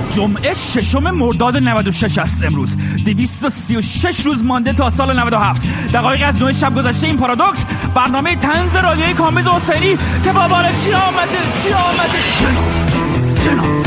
جمعه 6 مرداد 96 است. امروز 236 روز مانده تا سال 97. دقایق از 9 شب گذشته. این پارادوکس، برنامه طنز رادیویی کامبیز حسینی که با بار چی آمده. جناب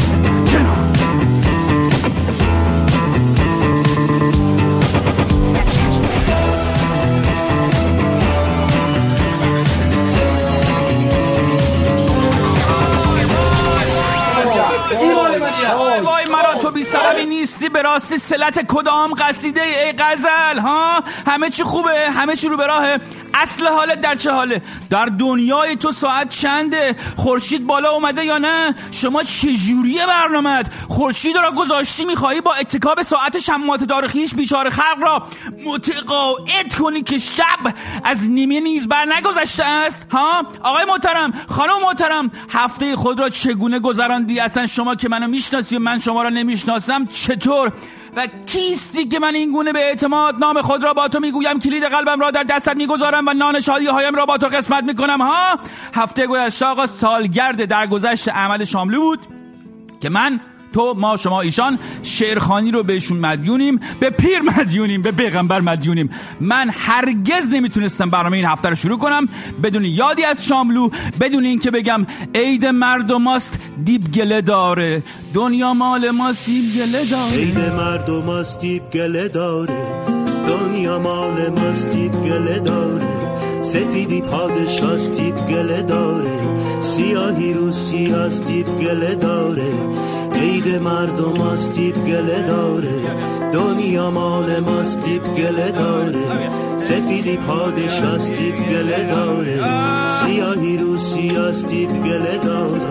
وای مرا تو بی سببی نیستی. به راستی صلت کدام قصیده ای غزل ها؟ همه چی خوبه، همه چی رو به راهه. اصل حالت در چه حاله؟ در دنیای تو ساعت چنده؟ خورشید بالا اومده یا نه؟ شما چجوریه برنامه‌ات؟ خورشید را گذاشتی میخوایی با اتکا به ساعت شمات تاریخیش بیچاره خلق را متقاعد کنی که شب از نیمه نیز بر نگذشته است؟ ها آقای محترم، خانم محترم، هفته خود را چگونه گذراندی؟ اصلا شما که منو میشناسی و من شما را نمیشناسم چطور؟ و کیستی که من این گونه به اعتماد نام خود را با تو میگویم، کلید قلبم را در دستت میگذارم و نان شادی هایم را با تو قسمت میکنم؟ ها هفته گذشته آقا سالگرد درگذشت احمد شاملو بود که من، تو، ما، شما، ایشان شعرخوانی رو بهشون مدیونیم، به پیر مدیونیم، به پیغمبر مدیونیم. من هرگز نمیتونستم برنامه این هفته رو شروع کنم بدون یادی از شاملو، بدون این که بگم عید مردم است دیب گله داره، دنیا مال ماست دیب گله داره. عید مردم است دیب گله داره، دنیا مال ماست دیب گله داره، سفیدی پادشاست دیب گله داره، سیاهی رو سیاست دیب گله داره. عید مردم است دیب گله داره، دنیا مال ماست دیب گله داره، سفیدی پادشاست دیب گله داره، سیاهی رو سیاست دیب گله داره.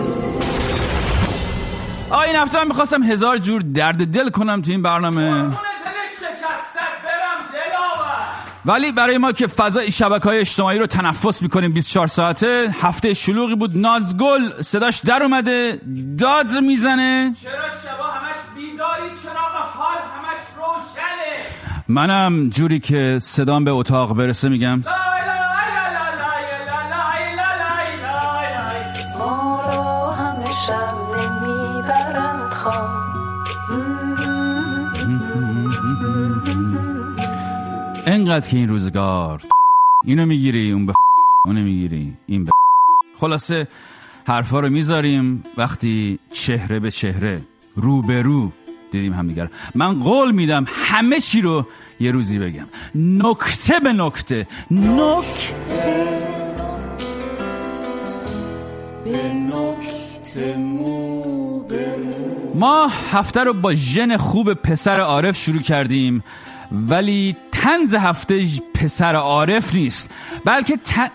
این هفته هم میخواستم هزار جور درد دل کنم تو این برنامه، ولی برای ما که فضای شبکه‌های اجتماعی رو تنفس میکنیم 24 ساعته، هفته شلوغی بود. نازگل صداش در اومده، داد میزنه چرا شبا همش بیداری، چراغ حال همش روشنه. منم جوری که صدام به اتاق برسه میگم ما را همه شب نمیبرد خواب. انقدر که این روزگار اینو میگیری اون اونو میگیری این خلاصه حرفا رو میذاریم وقتی چهره به چهره، رو به رو دیدیم همدیگر. من قول میدم همه چی رو یه روزی بگم، نکته به نکته، ما هفته رو با ژن خوب پسر عارف شروع کردیم، ولی طنز هفته پسر عارف نیست، بلکه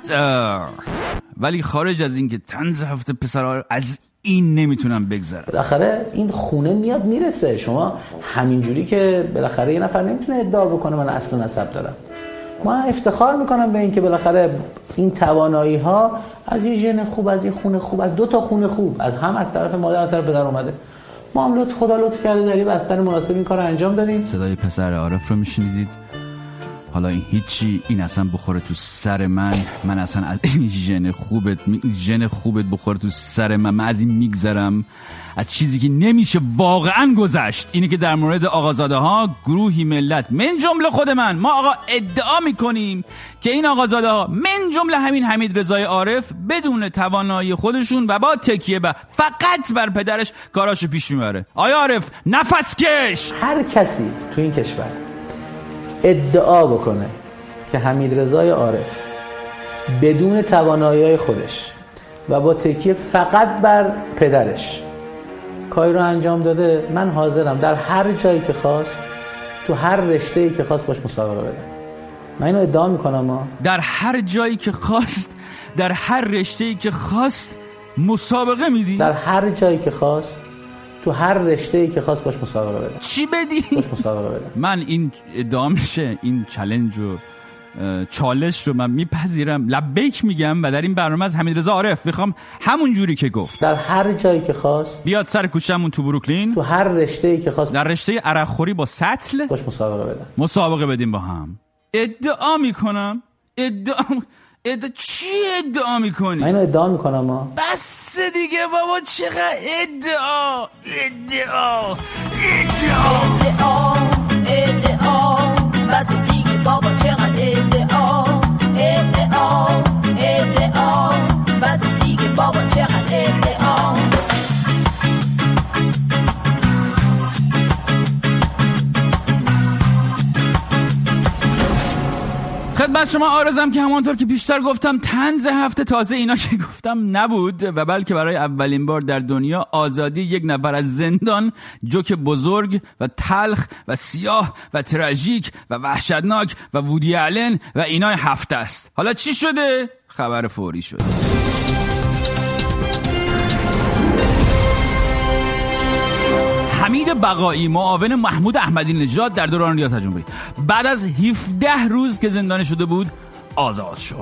ولی خارج از این که طنز هفته پسر عارف، از این نمیتونم بگذرم. بالاخره این خونه میاد میرسه. شما همینجوری که بالاخره یه نفر نمیتونه ادعا بکنه من اصل و نسب دارم. ما افتخار میکنم به این که بالاخره این توانایی ها از یه ژن خوب، از یه خونه خوب، از 2 تا خونه خوب، از طرف مادر، از طرف پدر اومده. ما هم خدا لطف کرده در یه بستر مناسب این کار انجام دادیم. صدای پسر عارف رو میشنیدید. حالا این هیچی، این اصلا بخوره تو سر من اصلا از این ژن خوبت بخوره تو سر من از این میگذرم. از چیزی که نمیشه واقعا گذشت اینه که در مورد آقازاده ها، گروهی ملت من جمله خود ما آقا ادعا میکنیم که این آقازاده ها من جمله همین حمید رضای عارف بدون توانایی خودشون و با تکیه فقط بر پدرش کاراشو پیش میبره. آیا عارف نفس کش؟ هر کسی تو این کشور ادعا بکنه که حمید رضای عارف بدون توانایی خودش و با تکیه فقط بر پدرش کاری رو انجام داده، من حاضرم در هر جایی که خواست، تو هر رشته‌ای که خواست باش مسابقه بدم. من اینو ادعا میکنم. در هر جایی که خواست، در هر رشته‌ای که خواست مسابقه میدی؟ در هر جایی که خواست، تو هر رشته‌ای که خواست باش مسابقه بدم. چی بدی؟ باش مسابقه بدم. من این ادعا میشه، این چالش رو چالش رو من میپذیرم، لبیک میگم و در این برنامه از حمیدرضا عارف میخوام همون جوری که گفت در هر جایی که خواست بیاد سر کوچه‌مون تو بروکلین، تو هر رشته‌ای که خواست، در رشته عرق خوری با سطل باش مسابقه بدیم با هم. ادعا میکنم چی ادعا میکنی؟ من اینو ادعا میکنم ما. بس دیگه بابا، چقدر ادعا بس دیگه بابا، چقدر ادعا بس دیگه بابا، چقدر ادعا. خدمت شما عارضم که همانطور که پیشتر گفتم طنز هفته تازه اینا که گفتم نبود و بلکه برای اولین بار در دنیا آزادی یک نفر از زندان، جوک بزرگ و تلخ و سیاه و تراژیک و وحشتناک و وودی آلن و اینای هفته است. حالا چی شده؟ خبر فوری شد. حمید بقایی، معاون محمود احمدی نژاد در دوران ریاست جمهوری، بعد از 17 روز که زندانی شده بود آزاد شد.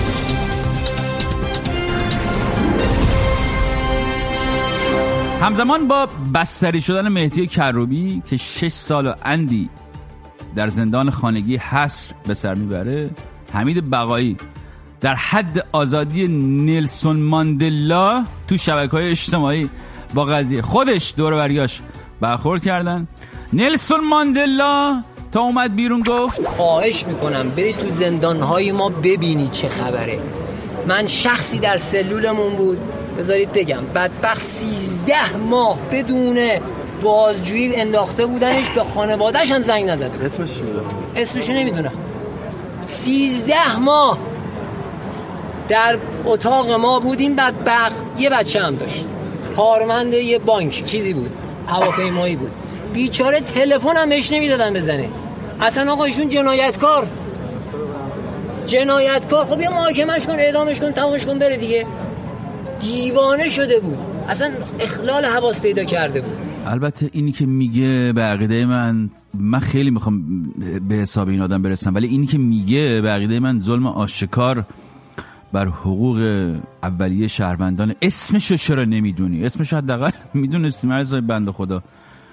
همزمان با بستری شدن مهدی کروبی که 6 سال و اندی در زندان خانگی حصر به سر میبره، حمید بقایی در حد آزادی نلسون ماندلا تو شبکه‌های اجتماعی با قضیه خودش دور و بریاش برخورد کردن. نلسون ماندلا تا اومد بیرون گفت خواهش میکنم برید تو زندانهای ما ببینید چه خبره. من شخصی در سلولمون بود، بذارید بگم، بدبخت 13 ماه بدون بازجویی انداخته بودنش، به خانواده‌اش هم زنگ نزده. اسمش چیه؟ اسمشو نمیدونم. 13 ماه در اتاق ما بود. این بدبخت یه بچه هم داشت، کارمند یه بانک چیزی بود، هواپیمایی بود. بیچاره تلفن هم بهش نمیدادن بزنه. اصلا آقا ایشون جنایتکار. خب بیا محاکمش کن، اعدامش کن، تمامش کن، بره دیگه. دیوانه شده بود، اصلا اخلال حواس پیدا کرده بود. البته اینی که میگه به عقیده من خیلی میخوام به حساب این آدم برسم، ولی اینی که میگه به عقیده من ظلم آشکار بر حقوق اولیه شهروندان. اسمشو چرا نمیدونی؟ اسمشو حداقل میدونستی مرزای بنده خدا.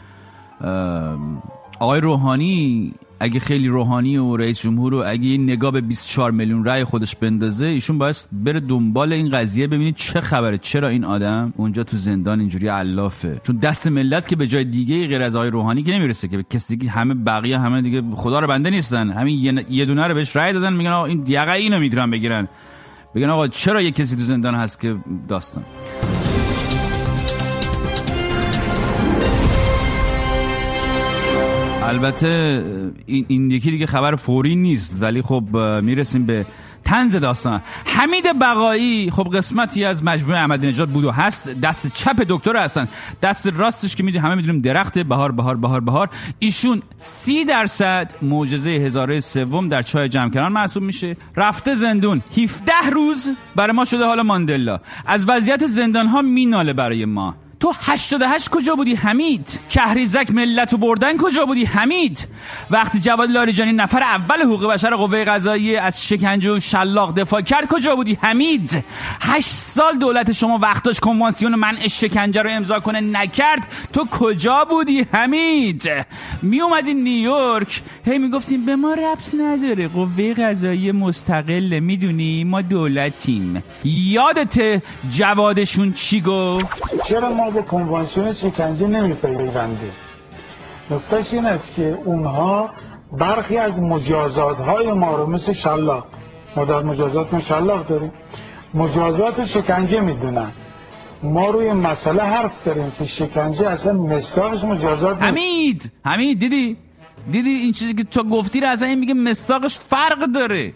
آقای روحانی اگه خیلی روحانی و رئیس جمهور و اگه این نگاه به 24 میلیون رأی خودش بندازه، ایشون باید بره دنبال این قضیه ببینید چه خبره، چرا این آدم اونجا تو زندان اینجوری علافه. چون دست ملت که به جای دیگه غیر از آقای روحانی که نمیرسه، که کسی دیگه همه بقیه همه دیگه خدا رو بنده نیستن، همین یه دونه رو بهش رأی دادن، میگن آقا این یقه اینو میگیرن بگیرن، بگن آقا چرا یه کسی تو زندان هست که داستان. البته این یکی دیگه خبر فوری نیست، ولی خب میرسیم به طنز داستان. حمید بقایی خب قسمتی از مجموعه احمدی نژاد بود و هست، دست چپ دکتر هستن، دست راستش که همه میدونیم درخت بهار بهار بهار بهار. ایشون 30% معجزه هزاره سوم در چای جمکران محسوب میشه. رفته زندون 17 روز، برای ما شده حالا ماندلا. از وضعیت زندان ها میناله برای ما. تو 88 کجا بودی حمید؟ کهریزک ملت و بردن کجا بودی حمید؟ وقتی جواد لاریجانی نفر اول حقوق بشر قوه قضاییه از شکنجه و شلاق دفاع کرد کجا بودی حمید؟ 8 سال دولت شما وقتاش کنوانسیون منع شکنجه رو امضا کنه نکرد، تو کجا بودی حمید؟ می اومدین نیویورک هی میگفتیم به ما ربط نداره، قوه قضاییه مستقله، میدونی ما دولتیم. یادت جوادشون چی گفت؟ چرا ما به کنوانسیون شکنجه نمی‌پیوندیم؟ نکتهش این است که اونها برخی از مجازات‌های ما رو مثل شلاق، ما در مجازات ما شلاق داریم، مجازات شکنجه میدونن. ما روی مسئله حرف داریم که شکنجه اصلا مصداقش مجازات نیست. حمید دیدی این چیزی که تو گفتی رو اصلا این میگه مصداقش فرق داره.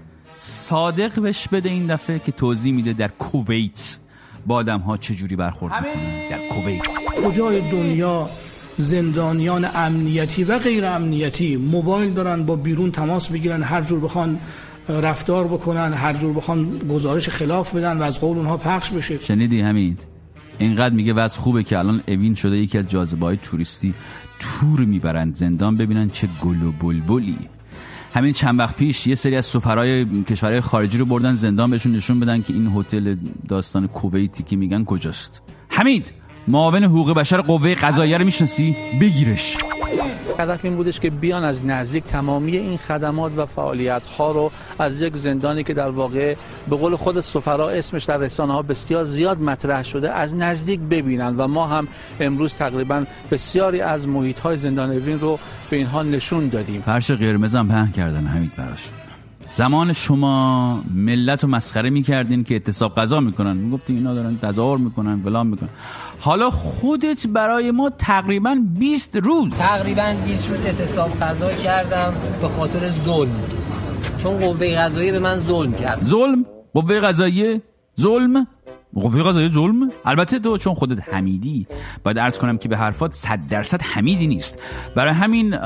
صادق بهش بده این دفعه که توضیح میده در کویت با آدم ها چجوری برخورد میکنن. در کویت کجای دنیا زندانیان امنیتی و غیر امنیتی موبایل دارن، با بیرون تماس بگیرن، هر جور بخوان رفتار بکنن، هر جور بخوان گزارش خلاف بدن و از قول اونها پخش بشه. شنیدی حمید؟ اینقدر میگه وضع خوبه که الان اوین شده یکی از جاذبه‌های توریستی، تور میبرند زندان ببینن چه گل و بلبلی. همین چند وقت پیش یه سری از سفرهای کشورهای خارجی رو بردن زندان بهشون نشون بدن که این هتل داستان کویتی که میگن کجاست. حمید معاون حقوق بشر قوه قضاییه رو میشناسی؟ بگیرش. هدف این بودش که بیان از نزدیک تمامی این خدمات و فعالیت‌ها رو از یک زندانی که در واقع به قول خود سفرا اسمش در رسانه‌ها بسیار زیاد مطرح شده از نزدیک ببینن و ما هم امروز تقریبا بسیاری از محیط‌های زندان اوین رو به اینها نشون دادیم. فرش قرمز هم پهن کردن حمید براشون. زمان شما ملت رو مسخره می‌کردین که اعتصاب قضا میکنن، میگفتین اینا دارن تظاهر میکنن فلان میکنن. حالا خودت برای ما تقریبا 20 روز اعتصاب قضا کردم به خاطر ظلم، چون قوه قضاییه به من ظلم کرد. ظلم؟ قوه قضاییه؟ ظلم؟ قوه قضاییه ظلم؟ البته تو چون خودت حمیدی باید عرض کنم که به حرفات 100% حمیدی نیست. برای همین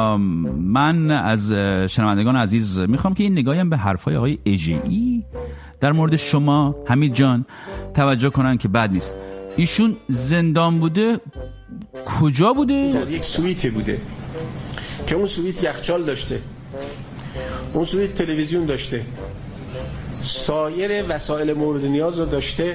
من از شنوندگان عزیز میخوام که این نگاهیم به حرفای آقای اژه‌ای در مورد شما حمید جان توجه کنن که بد نیست. ایشون زندان بوده، کجا بوده؟ در یک سویتی بوده که اون سویت یخچال داشته، اون سویت تلویزیون داشته، سایر وسایل مورد نیاز رو داشته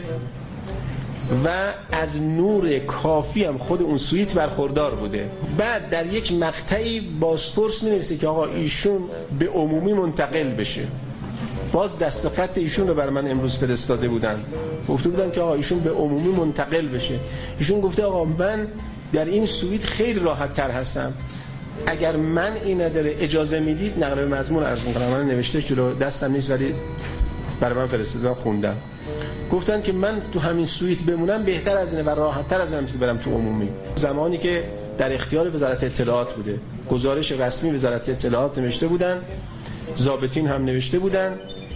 و از نور کافی هم خود اون سویت برخوردار بوده. بعد در یک مقطعی بازپرس می‌نویسه که آقا ایشون به عمومی منتقل بشه. باز دست خط ایشون رو بر من امروز فرستاده بودن، گفته بودن که آقا ایشون به عمومی منتقل بشه. ایشون گفته آقا من در این سویت خیلی راحت تر هستم، اگر من این نداره اجازه میدید نقل به مضمون عرض میکنم، من نوشته جلو دستم نیست ولی برای من فرستادن خوندم. گفتن که من تو همین سویت بمونم بهتر از اینه و راحت تر از اینه که برم تو عمومی. زمانی که در اختیار وزارت اطلاعات بوده، گزارش رسمی وزارت اطلاعات نوشته بودن، ضابطین هم نوشته بودن،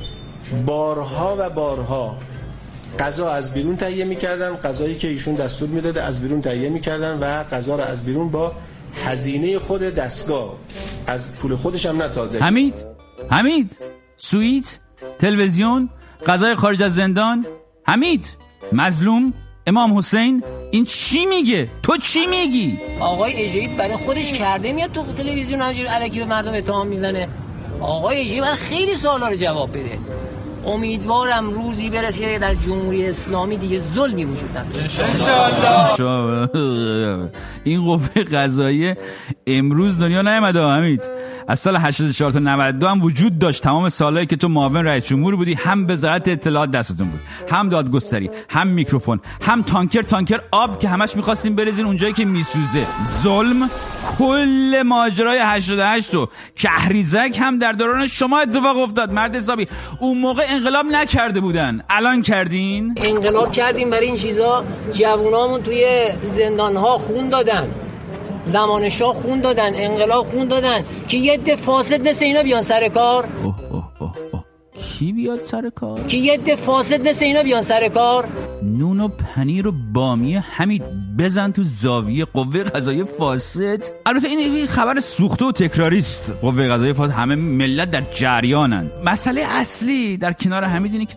بارها و بارها قضا از بیرون تهیه می‌کردن، قضایی که ایشون دستور میداده از بیرون تهیه می‌کردن و قضا را از بیرون با هزینه خود دستگاه، از پول خودش هم نه تازه. حمید سویت، تلویزیون، قضای خارج از زندان. حمید مظلوم، امام حسین، این چی میگه؟ تو چی میگی؟ آقای اژه‌ای برای خودش کرده میاد تو تلویزیون همینجوری الکی به مردم اتهام میزنه. آقای اژه‌ای باید خیلی سوالا رو جواب بده. امیدوارم روزی برسه که در جمهوری اسلامی دیگه ظلمی وجود نداره. این قوه قضاییه امروز دنیا نیامده حمید. از سال 84 تا 92 هم وجود داشت. تمام سالایی که تو معاون رئیس جمهور بودی هم وزارت اطلاعات دستتون بود، هم دادگستری، هم میکروفون، هم تانکر آب که همش می‌خواستیم بریزین اونجایی که میسوزه. ظلم. کل ماجرای 88 و کهریزک هم در دوران شما اتفاق افتاد. مرد حسابی اون موقع انقلاب نکرده بودن، الان کردین؟ انقلاب کردیم. برای این چیزا جوونامون توی زندان‌ها خون دادن، زمان شاه خون دادن، انقلاب خون دادن که یه عده فاسد مثل اینا بیان سر کار. کی بیاد سر کار؟ که یه عده فاسد مثل اینا بیان سر کار. نون و پنیر و بامیه حمید بزن تو زاویه قوه قضاییه فاسد. البته این خبر سوخته و تکراری است. قوه قضاییه فاسد، همه ملت در جریانن. مسئله اصلی در کنار حمید اینه که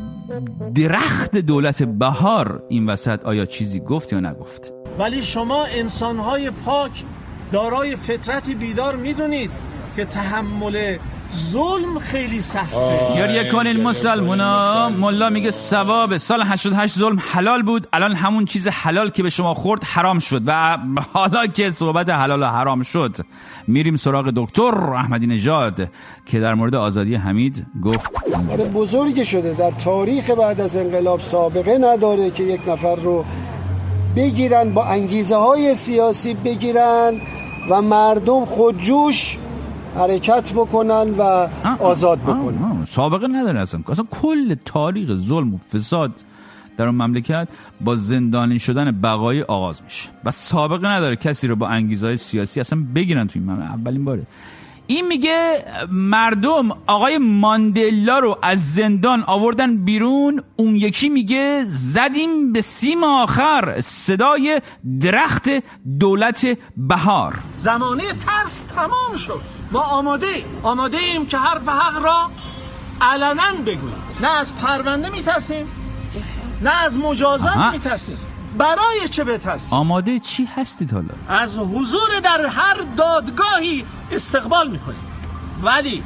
درخت دولت بهار این وسط آیا چیزی گفت یا نگفت؟ ولی شما انسان‌های پاک دارای فطرتی بیدار میدونید که تحمل ظلم خیلی سخته. گریه کنین مسلمونا. ملا میگه ثواب سال 88 ظلم حلال بود، الان همون چیز حلال که به شما خورد حرام شد. و حالا که صحبت حلال و حرام شد میریم سراغ دکتر احمدی نژاد که در مورد آزادی حمید گفت بزرگی شده در تاریخ بعد از انقلاب، سابقه نداره که یک نفر رو بگیرن با انگیزه های سیاسی بگیرن و مردم خودجوش حرکت بکنن و آزاد بکنن. سابقه نداره اصلا کل تاریخ ظلم و فساد در اون مملکت با زندانی شدن بقای آغاز میشه و سابقه نداره کسی رو با انگیزهای سیاسی اصلا بگیرن توی این مملکت. اولین باره. این میگه مردم آقای ماندلا رو از زندان آوردن بیرون، اون یکی میگه زدیم به سیم آخر، صدای درخت دولت بهار. زمانه ترس تمام شد. ما آماده ایم که حرف حق را علنا بگوییم. نه از پرونده میترسیم، نه از مجازات میترسیم. برای چه بترسیم؟ آماده چی هستید حالا؟ از حضور در هر دادگاهی استقبال میکنیم، ولی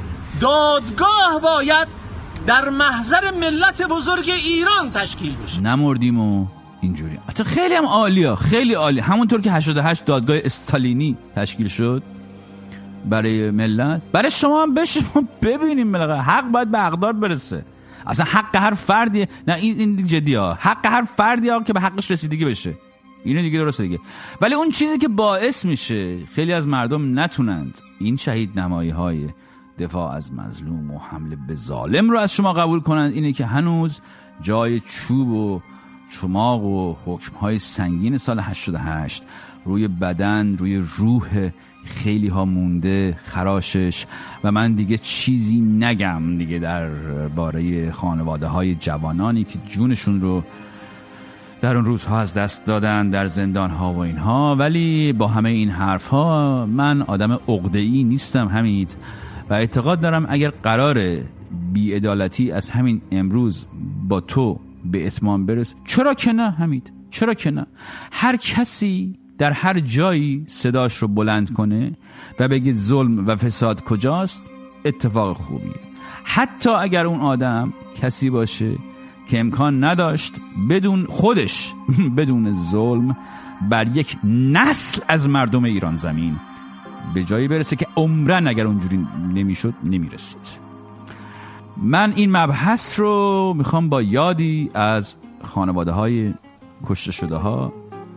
دادگاه باید در محضر ملت بزرگ ایران تشکیل بشه. نمردیم و اینجوری. حتی خیلی هم عالیه، خیلی عالی. همونطور که 88 دادگاه استالینی تشکیل شد برای ملت، برای شما هم بشه. ببینیم بالاخره حق باید به حقدار برسه. اصلا حق هر فردی، نه این جدیه، حق هر فردی که به حقش رسیدگی بشه، اینو دیگه درسته دیگه. ولی اون چیزی که باعث میشه خیلی از مردم نتونند این شهید نمایی های دفاع از مظلوم و حمله به ظالم رو از شما قبول کنند اینه که هنوز جای چوب و چماق و حکم‌های سنگین سال 88 روی بدن، روی روح خیلی ها مونده، خراشش. و من دیگه چیزی نگم دیگه در باره خانواده های جوانانی که جونشون رو در اون روزها از دست دادن در زندان ها و اینها. ولی با همه این حرف ها من آدم عقده‌ای نیستم حمید، و اعتقاد دارم اگر قراره بی‌عدالتی از همین امروز با تو به اتمام برسه، چرا که نه حمید، چرا که نه؟ هر کسی در هر جایی صداش رو بلند کنه و بگه ظلم و فساد کجاست، اتفاق خوبیه. حتی اگر اون آدم کسی باشه که امکان نداشت بدون خودش بدون ظلم بر یک نسل از مردم ایران زمین به جایی برسه که عمرن اگر اونجوری نمیشد نمیرسید. من این مبحث رو میخوام با یادی از خانواده های کشته شده ها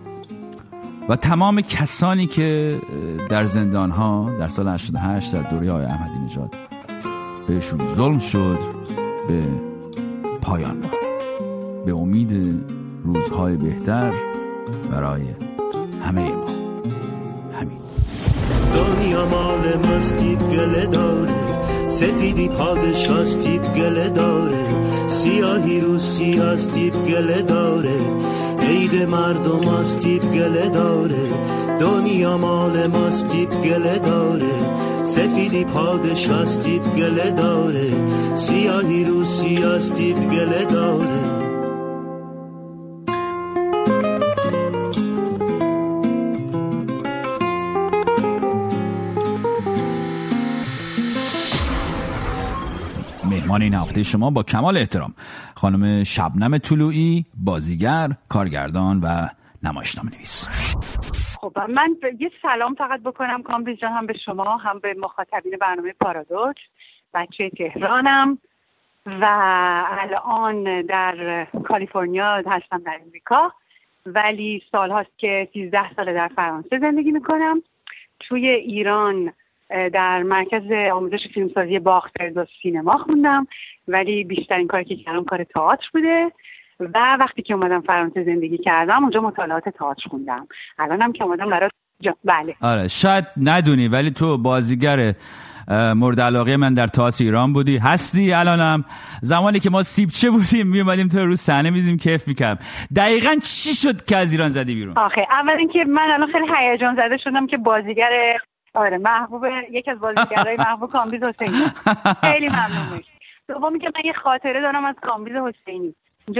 و تمام کسانی که در زندان ها در سال 88 در دوره آقای احمدی نژاد بهشون ظلم شد به پایان برد، به امید روزهای بهتر برای همه ما. همین. دنیا مال ماستیب گله داره، سفیدی پادشاستیب گله داره، سیاهی رو سیاستیب گله داره، عید مردم ماستیب گله داره. دنیا مال ماستیب گله داره، سفیدی پادشاستیب گله داره، سیاهی رو سیاستیب گله داره. مهمان این هفته شما با کمال احترام خانم شبنم طلوعی، بازیگر، کارگردان و نمایشنامه‌نویس. خب من یه سلام فقط بکنم کامبیز جان، هم به شما هم به مخاطبین برنامه پارادوکس. بچه تهرانم و الان در کالیفرنیا هستم در امریکا، ولی سال هاست که 13 ساله در فرانسه زندگی میکنم. توی ایران در مرکز آموزش فیلمسازی باغ فردوس سینما خوندم، ولی بیشترین کاری که کردم کار تئاتر بوده و وقتی که اومدم فرانسه زندگی کردم اونجا مطالعات تئاتر خوندم. الانم که اومدم برای بله. آره شاید ندونی ولی تو بازیگر مورد علاقه من در تئاتر ایران بودی، هستی الانم. زمانی که ما سیبچه بودیم می اومدیم تو رو صحنه میدیدیم، کیف میکردم. دقیقاً چی شد که از ایران زدی بیرون؟ آخه اول اینکه من الان خیلی هیجان زده شدم که بازیگر محبوب، یکی از بازیگرای محبوب کامبیز حسینی. خیلی ممنون. دومی که من یه خاطره دارم از کامبیز حسینی. اینجا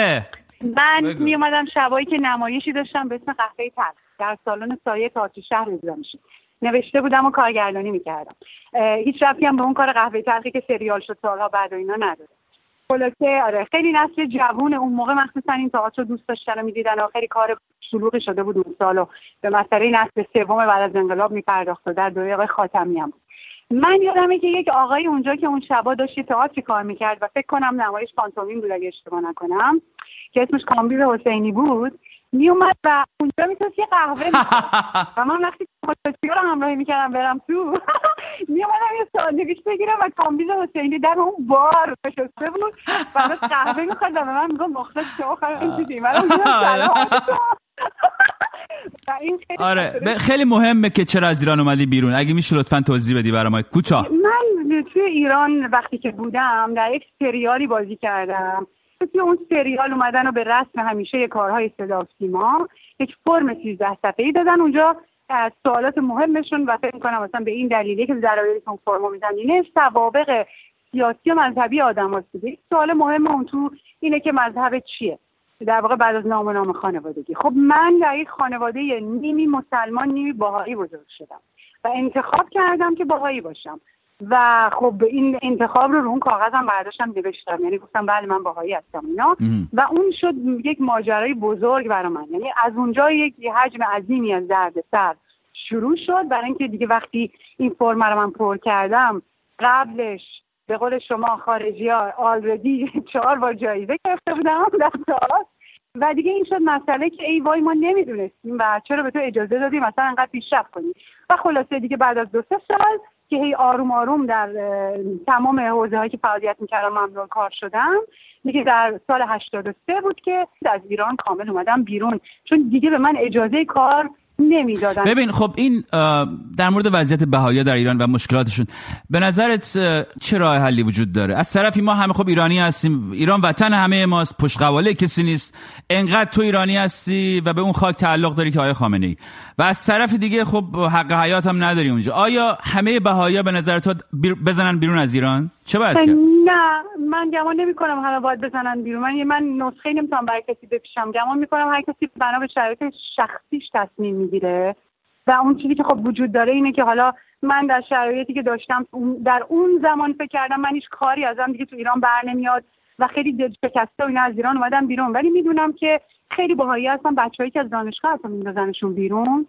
من می اومدم شبایی که نمایشی داشتم به اسم قهوه تلخ در سالن سایه تئاتر شهر اجرا میشه، نوشته بودم و کارگردانی میکردم. هیچ ربطی هم به اون کار قهوه تلخی که سریال شد سالها بعد و اینا نداره. خلاصه آره خیلی نسل جوون اون موقع مخصوصا این تئاتر رو دوست داشتن و میدیدن و خیلی کار شلوغی شده بود اون سال و به مسئله نسل سوم بعد از انقلاب میپرداخت و در دوره آقای خاتمی هم. من یادمه که یک آقای اونجا که اون شبا داشت تئاتر کار میکرد و فکر کنم نمایش پانتومیم بود اگه اشتباه نکنم که اسمش کامبیز حسینی بود، می اومد و اونجا میتونست یه قهوه و من وقتی موتورسیکل رو همراهی میکردم برم تو می اومدم یه ساندویچ بگیرم و کامبیز حسینی در اون بار نشسته بود و قهوه میخواد و به من میگم مخلص شما خواهیم چیزی منم سلام. آره خیلی مهمه که چرا از ایران اومدی بیرون، اگه میشه لطفاً توضیح بدی برای ما کوتاه. من توی ایران وقتی که بودم در یک سریالی بازی کردم. توی اون سریال اومدن و به رسم همیشه کارهای صدا و سیما یک فرم 13 صفحه‌ای دادن اونجا از سوالات مهمشون و فکر می‌کنم مثلا به این دلیلی که درایتون فرمو می‌زنین سوابق سیاسی و مذهبی آدم‌ها بوده. سوال مهم اون تو اینه که مذهب چیه؟ در واقع بعد از نام خانوادگی. خب من در یک خانواده نیمی مسلمان نیمی باهایی بزرگ شدم و انتخاب کردم که باهایی باشم و خب این انتخاب رو اون کاغذم برداشتم نوشتم، یعنی گفتم بله من باهایی هستم اینا و اون شد یک ماجرای بزرگ برای من. یعنی از اونجا یک حجم عظیمی از دردسر شروع شد، برای اینکه دیگه وقتی این فرم رو من پر کردم قبلش به قول شما خارجی‌ها آلردی 4 بار جایزه گرفته بودم در تئاتر و دیگه این شد مسئله که ای وای ما نمیدونستیم و چرا به تو اجازه دادی مثلا انقدر پیشرفت کنی. و خلاصه دیگه بعد از 2-3 سال که هی آروم آروم در تمام حوزه‌هایی که فعالیت می‌کردم ممنوع کار شدم، دیگه در سال 83 بود که از ایران کامل اومدم بیرون، چون دیگه به من اجازه کار نمیدادن. ببین خب این در مورد وضعیت بهائی‌ها در ایران و مشکلاتشون به نظرت چه راه حلی وجود داره؟ از طرفی ما همه خب ایرانی هستیم، ایران وطن همه ماست، پشت قواله کسی نیست، انقدر تو ایرانی هستی و به اون خاک تعلق داری که آقای خامنه‌ای، و از طرف دیگه خب حق حیات هم نداری اونجا. آیا همه بهائی‌ها به نظر تو بزنن بیرون از ایران؟ چه باید کرد؟ نه، من گمان نمی‌کنم همه باید بزنن بیرون. من نسخه نمیتونم برای کسی بپیشم. گمان می‌کنم هر کسی بنا به شرایط شخصیش تصمیم میگیره و اون چیزی که خب وجود داره اینه که حالا من در شرایطی که داشتم در اون زمان فکر کردم من هیچ کاری ازم دیگه تو ایران بر نمیاد و خیلی دل شکسته و اینا از ایران اومدم بیرون، ولی میدونم که خیلی بهایی هستن بچه‌هایی که از دانشگاه اصلا میندازنشون بیرون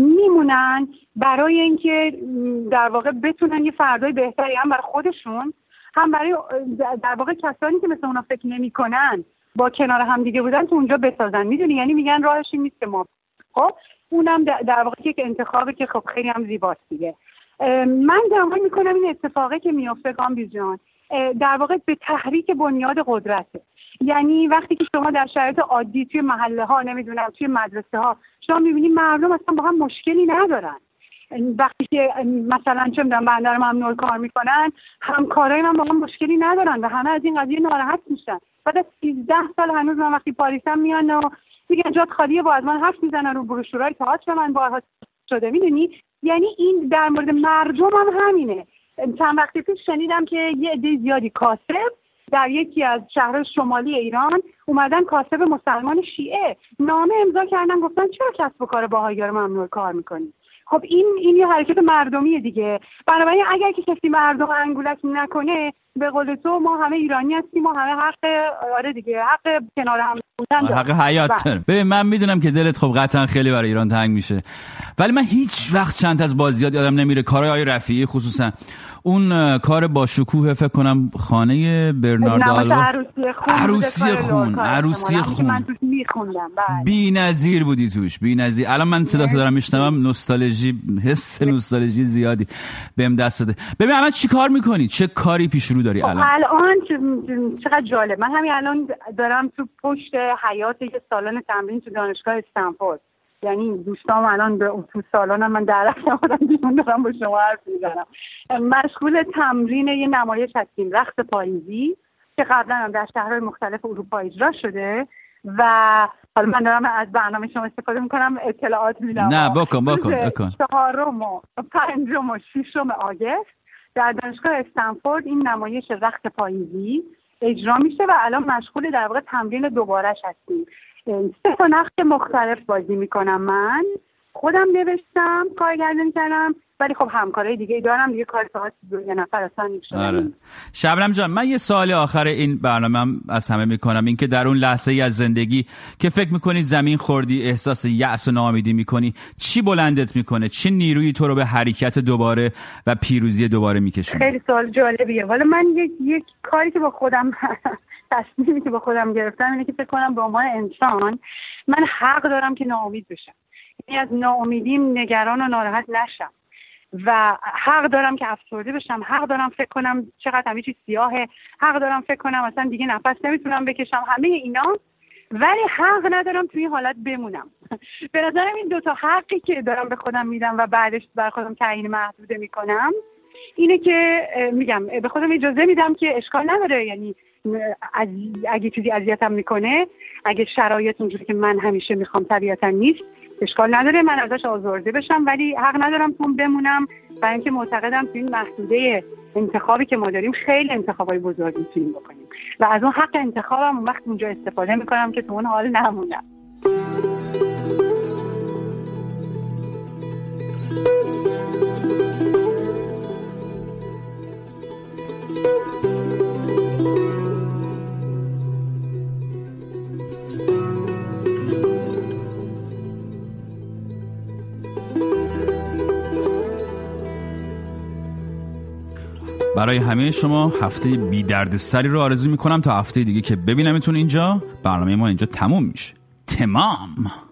میمونن برای اینکه در واقع بتونن یه فردای بهتری هم برای خودشون هم برای در واقع کسانی که مثل اونا فکر نمی‌کنن با کنار هم دیگه بودن تو اونجا بسازن. میدونی، یعنی میگن راهش این نیست که ما خب اونم در واقع یک انتخابی که خب خیلی هم زیباست دیگه. من گمان میکنم این اتفاقی که میفته کامبیز جان در واقع به تحریک بنیاد قدرته. یعنی وقتی که شما در شرایط عادی توی محله ها نمیدونم توی مدرسه ها شما میبینید مردم اصلا با هم مشکلی ندارن، وقتی که مثلا چه میدونم بندر ممنوع کار میکنن همکارای من با هم مشکلی ندارن و همه از این قضیه ناراحت میشن. بعد از 13 سال هنوز من وقتی پاریسم میان و میگن جات خالیه با از من حرف میزنن رو بروشورای تئاتر من بارها شده. میدونی، یعنی این در مورد مردم هم همینه. چند وقتی پیش شنیدم که یه عده زیادی کاسب در یکی از شهرهای شمالی ایران اومدن کاسب مسلمان شیعه نامه امضا کردن، گفتن چرا کسب و کار باهائی‌ها رو ممنوع کار میکنی؟ خب این یه حرکت مردمیه دیگه. بنابراین اگر که کسی مردم انگولک نکنه، به قول تو ما همه ایرانی هستیم، ما همه حق آره دیگه حق کنار هم بودن حق حیات داریم. ببین من میدونم که دلت خب قطعا خیلی برای ایران تنگ میشه، ولی من هیچ وقت چند از بازیات یادم نمیره کارهای آقای رفیعی، خصوصا اون کار با شکوه فکر کنم خانه برناردو آلوا، عروسی خون من توش میخوندم. بی‌نظیر بودی توش، بی‌نظیر. الان من صدا تو دارم میشنوم، نوستالژی، حس نوستالژی زیادی بهم دست داده. ببین الان چیکار میکنی؟ چه کاری پیش رو داری الان؟ الان چقدر جالب، من همین الان دارم تو پشت حیاط یه سالن تمرین تو دانشگاه استنفورد، یعنی دوستام الان به تو سالانم من درک نمودم بیرون دارم با شما حرف میزنم، مشغول تمرین یه نمایش هستیم رقص پاییزی که قبلا هم در شهرهای مختلف اروپا اجرا شده و حالا من دارم از برنامه شما استفاده میکنم اطلاعات میدم. نه بکن 4 و 5 و 6 آگوست در دانشگاه استنفورد این نمایش رقص پاییزی اجرا میشه و الان مشغول در واقع تمرین دوبارهش هستیم. 3 نقش مختلف بازی میکنم، من خودم نوشتم، کارگردانی کردم، ولی خب همکارای دیگه دارم دیگه، کار ساعت 2 نفر اصلا نمیشه. آره. شبنم جان، من یه سوال آخر این برنامه‌ام از همه میکنم، این که در اون لحظه ای از زندگی که فکر میکنی زمین خوردی، احساس یأس و ناامیدی میکنی، چی بلندت میکنه؟ چه نیرویی تو رو به حرکت دوباره و پیروزی دوباره میکشونه؟ خیلی سوال جالبیه. والا من یک کاری که با خودم تصمیمی که با خودم گرفتم اینه که فکر کنم به عنوان انسان من حق دارم که ناامید بشم، یعنی از ناامیدیم نگران و ناراحت نشم و حق دارم که افسرده بشم، حق دارم فکر کنم چقدر همه چیز سیاهه، حق دارم فکر کنم اصلا دیگه نفس نمیتونم بکشم، همه اینا، ولی حق ندارم توی این حالت بمونم. به نظرم این 2 حقی که دارم به خودم میدم و بعدش بر خودم تعیین محدوده میکنم اینه که میگم به خودم اجازه میدم که اشکال نداره، یعنی اگه چیزی اذیتم میکنه، اگه شرایط اونجوری که من همیشه میخوام طبیعتا نیست، اشکال نداره من ازش آزرده بشم، ولی حق ندارم تو بمونم، برای اینکه معتقدم تو این محدوده انتخابی که ما داریم خیلی انتخابای بزرگی میتونیم بکنیم و از اون حق انتخابم اون وقت اونجا استفاده میکنم که تو اون حال نمونم. برای همه شما هفته بی دردسری رو آرزو میکنم تا هفته دیگه که ببینمتون اینجا. برنامه ما اینجا تموم میشه. تمام.